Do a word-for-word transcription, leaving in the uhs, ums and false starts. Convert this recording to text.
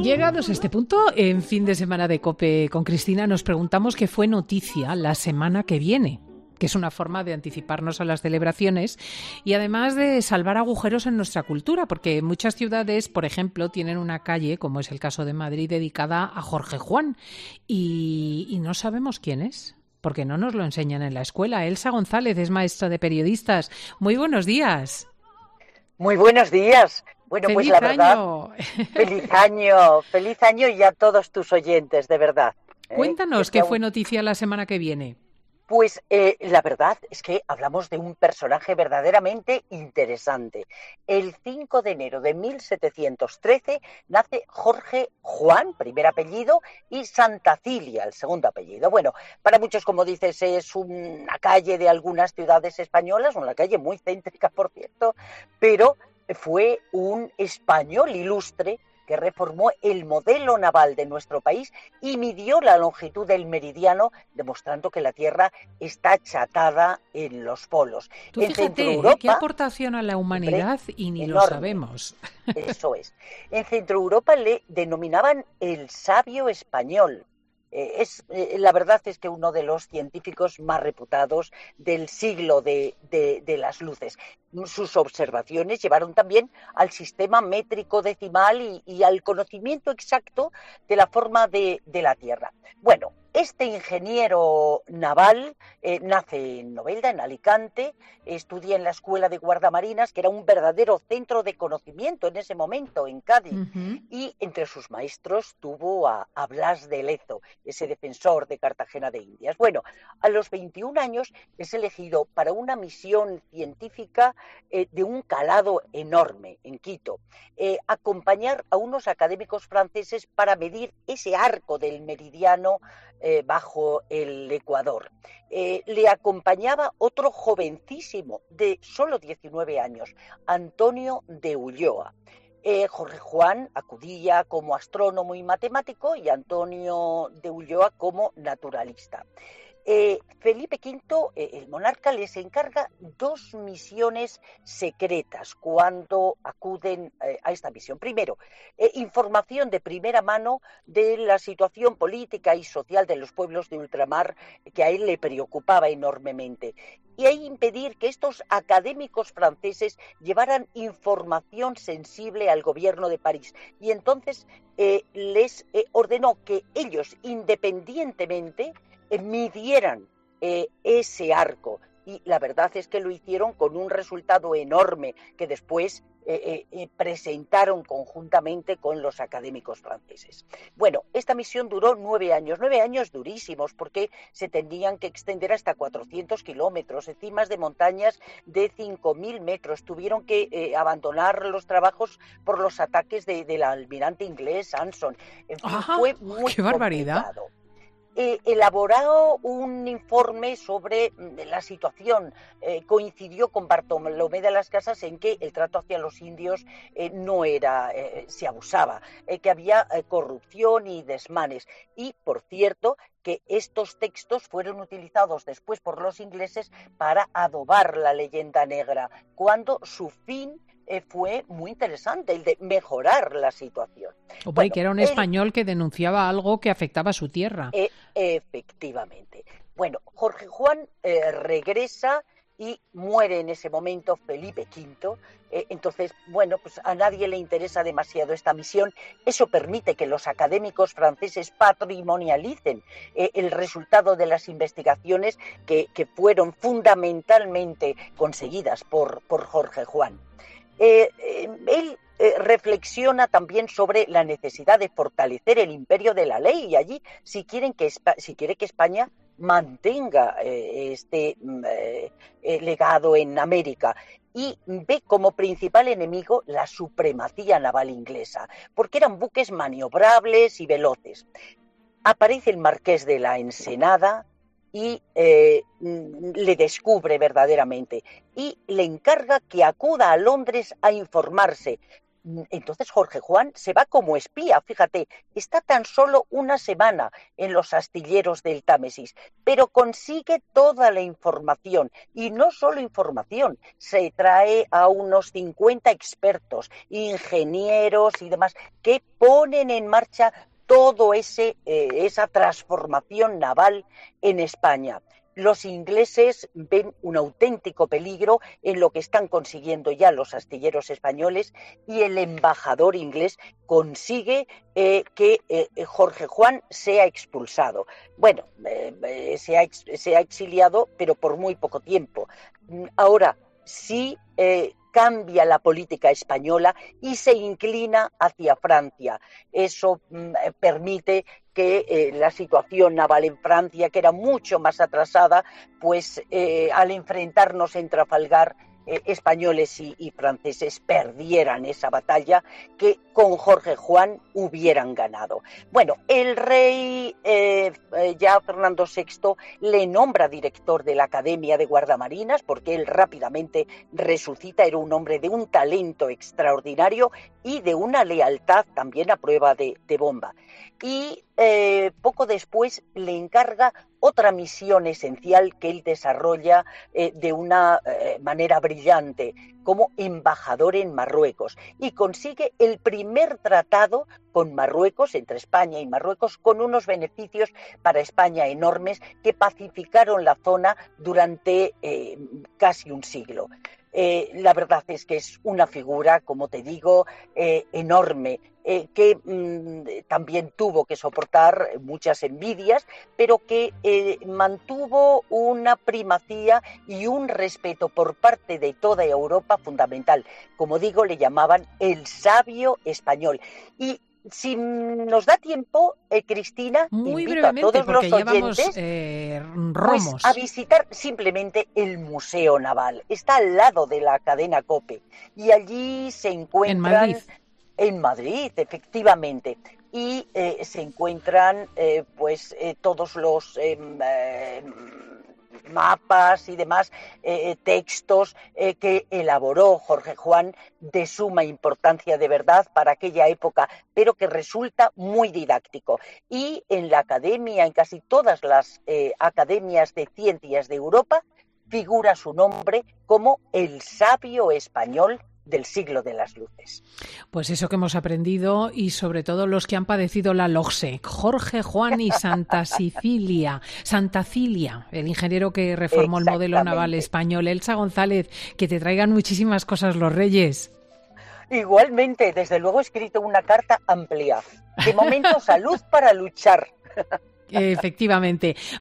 Llegados a este punto, en fin de semana de COPE con Cristina, nos preguntamos qué fue noticia la semana que viene, que es una forma de anticiparnos a las celebraciones y además de salvar agujeros en nuestra cultura, porque muchas ciudades, por ejemplo, tienen una calle, como es el caso de Madrid, dedicada a Jorge Juan y, y no sabemos quién es, porque no nos lo enseñan en la escuela. Elsa González es maestra de periodistas. Muy buenos días. Muy buenos días. Bueno, ¡Feliz pues la verdad, año! feliz año, feliz año y a todos tus oyentes, de verdad. ¿eh? Que Cuéntanos qué sea fue un... noticia la semana que viene. Pues eh, la verdad es que hablamos de un personaje verdaderamente interesante. El cinco de enero de mil setecientos trece nace Jorge Juan, primer apellido, y Santa Cilia, el segundo apellido. Bueno, para muchos, como dices, es una calle de algunas ciudades españolas, una calle muy céntrica, por cierto, pero fue un español ilustre que reformó el modelo naval de nuestro país y midió la longitud del meridiano, demostrando que la Tierra está achatada en los polos. Tú En fíjate, ¿eh? Qué Centroeuropa, aportación a la hombre, humanidad y ni lo enorme, sabemos. eso es. En Centroeuropa le denominaban el sabio español. Eh, es, eh, la verdad es que uno de los científicos más reputados del siglo de, de, de las luces. Sus observaciones llevaron también al sistema métrico decimal y, y al conocimiento exacto de la forma de, de la Tierra. Bueno, este ingeniero naval eh, nace en Novelda, en Alicante, estudia en la Escuela de Guardamarinas, que era un verdadero centro de conocimiento en ese momento, en Cádiz, Uh-huh. y entre sus maestros tuvo a, a Blas de Lezo, ese defensor de Cartagena de Indias. Bueno, a los veintiún años es elegido para una misión científica eh, de un calado enorme en Quito, eh, acompañar a unos académicos franceses para medir ese arco del meridiano eh, bajo el Ecuador. Eh, le acompañaba otro jovencísimo de solo diecinueve años, Antonio de Ulloa. Eh, Jorge Juan acudía como astrónomo y matemático y Antonio de Ulloa como naturalista. Eh, Felipe quinto, eh, el monarca, les encarga dos misiones secretas cuando acuden eh, a esta misión. Primero, eh, información de primera mano de la situación política y social de los pueblos de ultramar, que a él le preocupaba enormemente. Y ahí impedir que estos académicos franceses llevaran información sensible al gobierno de París. Y entonces eh, les eh, ordenó que ellos, independientemente, midieran eh, ese arco, y la verdad es que lo hicieron con un resultado enorme que después eh, eh, presentaron conjuntamente con los académicos franceses. Bueno, esta misión duró nueve años, nueve años durísimos, porque se tenían que extender hasta cuatrocientos kilómetros, en cimas de montañas de cinco mil metros. Tuvieron que eh, abandonar los trabajos por los ataques de, del almirante inglés Anson. En fin, ¡Ajá! fue muy ¡Qué barbaridad! complicado. Eh, elaborado un informe sobre la situación. Eh, coincidió con Bartolomé de las Casas en que el trato hacia los indios eh, no era, eh, se abusaba, eh, que había eh, corrupción y desmanes. Y, por cierto, que estos textos fueron utilizados después por los ingleses para adobar la leyenda negra, cuando su fin eh, fue muy interesante, el de mejorar la situación. Hombre, Bueno, que era un él español que denunciaba algo que afectaba a su tierra. E- efectivamente. Bueno, Jorge Juan eh, regresa y muere en ese momento Felipe quinto. Eh, entonces, bueno, pues a nadie le interesa demasiado esta misión. Eso permite que los académicos franceses patrimonialicen eh, el resultado de las investigaciones que, que fueron fundamentalmente conseguidas por, por Jorge Juan. Eh, eh, él eh, reflexiona también sobre la necesidad de fortalecer el imperio de la ley y allí, si, quieren que, si quiere que España mantenga eh, este eh, eh, legado en América, y ve como principal enemigo la supremacía naval inglesa, porque eran buques maniobrables y veloces. Aparece el Marqués de la Ensenada y eh, le descubre verdaderamente y le encarga que acuda a Londres a informarse. Entonces Jorge Juan se va como espía, fíjate, está tan solo una semana en los astilleros del Támesis, pero consigue toda la información, y no solo información, se trae a unos cincuenta expertos, ingenieros y demás, que ponen en marcha todo ese eh, esa transformación naval en España. Los ingleses ven un auténtico peligro en lo que están consiguiendo ya los astilleros españoles, y el embajador inglés consigue eh, que eh, Jorge Juan sea expulsado. Bueno, eh, se, ha ex, se ha exiliado, pero por muy poco tiempo. Ahora, sí eh, cambia la política española y se inclina hacia Francia. Eso mm, permite que eh, la situación naval en Francia, que era mucho más atrasada, pues eh, al enfrentarnos en Trafalgar, eh, españoles y, y franceses perdieran esa batalla que con Jorge Juan hubieran ganado. Bueno, el rey eh, ya Fernando sexto le nombra director de la Academia de Guardamarinas, porque él rápidamente resucita, era un hombre de un talento extraordinario y de una lealtad también a prueba de, de bomba. Y eh, poco después le encarga otra misión esencial que él desarrolla eh, de una eh, manera brillante, como embajador en Marruecos, y consigue el primer tratado con Marruecos, entre España y Marruecos, con unos beneficios para España enormes que pacificaron la zona durante eh, casi un siglo. Eh, la verdad es que es una figura, como te digo, eh, enorme, eh, que mmm, también tuvo que soportar muchas envidias, pero que eh, mantuvo una primacía y un respeto por parte de toda Europa fundamental. Como digo, le llamaban el sabio español. Y si nos da tiempo, eh, Cristina, muy invito a todos porque los llevamos, oyentes eh, romos. Pues a visitar simplemente el Museo Naval. Está al lado de la cadena COPE y allí se encuentran... En Madrid. En Madrid, efectivamente. Y eh, se encuentran eh, pues eh, todos los... Eh, eh, mapas y demás eh, textos eh, que elaboró Jorge Juan, de suma importancia de verdad para aquella época, pero que resulta muy didáctico. Y en la academia, en casi todas las eh, academias de ciencias de Europa, figura su nombre como el sabio español del siglo de las luces. Pues eso que hemos aprendido, y sobre todo los que han padecido la LOGSE, Jorge Juan y Santa Sicilia, Santa Cilia, el ingeniero que reformó el modelo naval español. Elsa González, que te traigan muchísimas cosas los Reyes. Igualmente, desde luego he escrito una carta amplia. De momento, salud para luchar. Efectivamente.